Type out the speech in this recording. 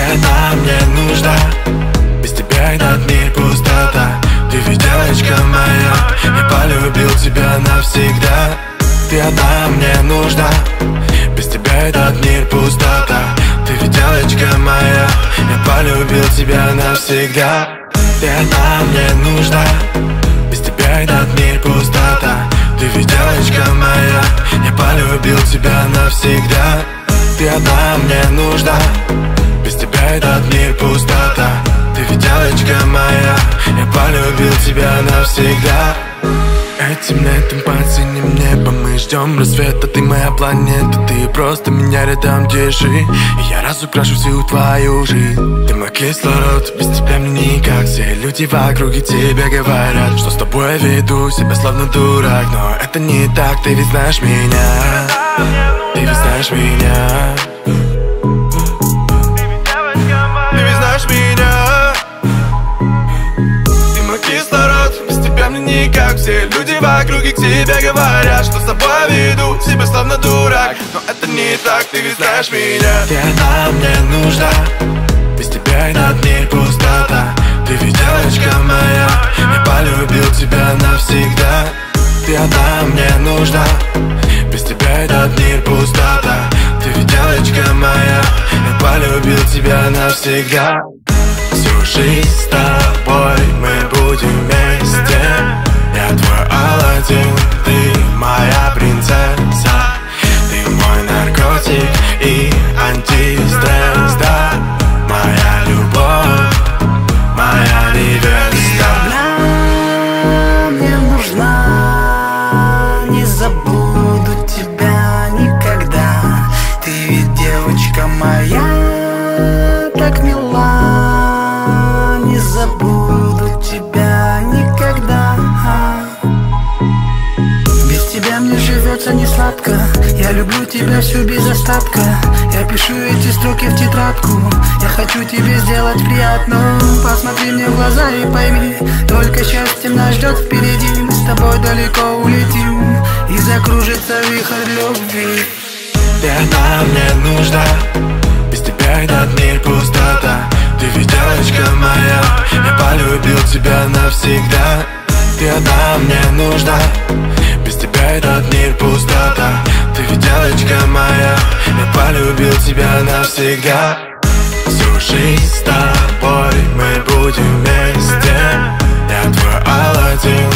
одна мне нужна, без тебя этот мир пустота. Ты ведь девочка моя, я полюбил тебя навсегда. Ты одна мне нужна, без тебя этот мир пустота. Ты ведь девочка моя, я полюбил тебя навсегда. Ты одна мне нужна, без тебя этот мир пустота. Ты ведь девочка моя, я полюбил тебя навсегда. Ты одна мне нужна, без тебя этот мир пустота. Ты ведь девочка моя, я полюбил тебя навсегда. Этим летом под синим небом мы ждем рассвета. Ты моя планета, ты просто меня рядом держи, и я разукрашу всю твою жизнь. Ты мой кислород, без тебя мне никак. Все люди в округе тебе говорят, что с тобой я веду себя словно дурак. Но это не так, ты ведь знаешь меня. Ты ведь знаешь меня. Ты ведь знаешь меня. Ты мой кислород, без тебя мне никак. Все люди в округе к тебе говорят, что с тобой веду себя словно дурак. Но это не так, ты ведь знаешь меня. Ты одна мне нужна, без тебя этот мир пустота. Ты ведь девочка моя, я полюбил тебя навсегда. Ты одна мне нужна, без тебя этот мир пустота. Ты ведь девочка моя, я полюбил тебя навсегда. Всю жизнь с тобой мы будем вместе. Я твой Аладдин, ты моя принцесса. Ты мой наркотик и антистресс, да. Моя любовь, моя невеста. Она мне нужна, не забуду тебя никогда. Ты ведь девочка моя, так мила, не забуду тебя никогда. Без тебя мне живется не сладко, я люблю тебя всю без остатка. Я пишу эти строки в тетрадку, я хочу тебе сделать приятно. Посмотри мне в глаза и пойми, только счастье нас ждет впереди. Мы с тобой далеко улетим, и закружится вихрь любви. Ты одна мне нужна, без тебя этот мир пустота. Ты ведь девочка моя, я полюбил тебя навсегда. Ты одна мне нужна, без тебя этот мир пустота. Ты ведь девочка моя, я полюбил тебя навсегда. Всю жизнь с тобой мы будем вместе. Я твой Аладдин,